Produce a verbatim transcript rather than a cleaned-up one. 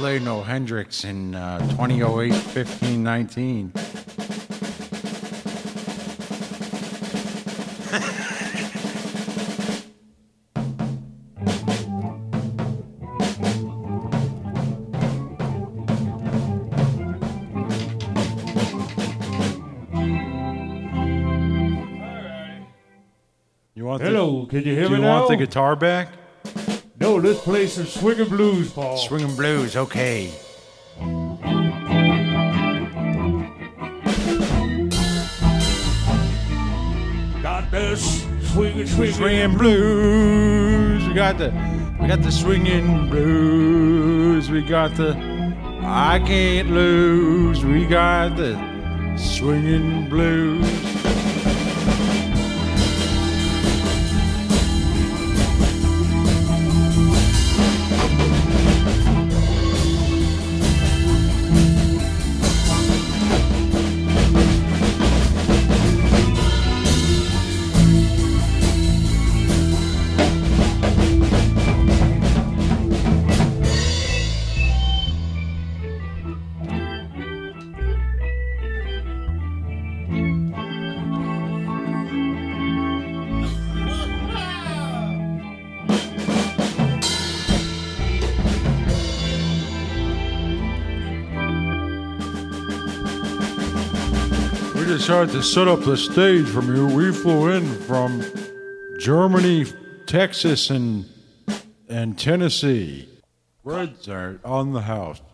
play no Hendrix in uh, twenty oh eight, fifteen, nineteen. You want Hello, the, can you hear do me you now? want the guitar back? No, let's play some swinging blues, Paul. Swinging blues, okay. Got this swinging, swinging, Swinging blues. We got the we got the swinging blues. We got the I can't lose. We got the swinging blues. We decided to set up the stage from you. We flew in from Germany, Texas, and and Tennessee. Reds are on the house.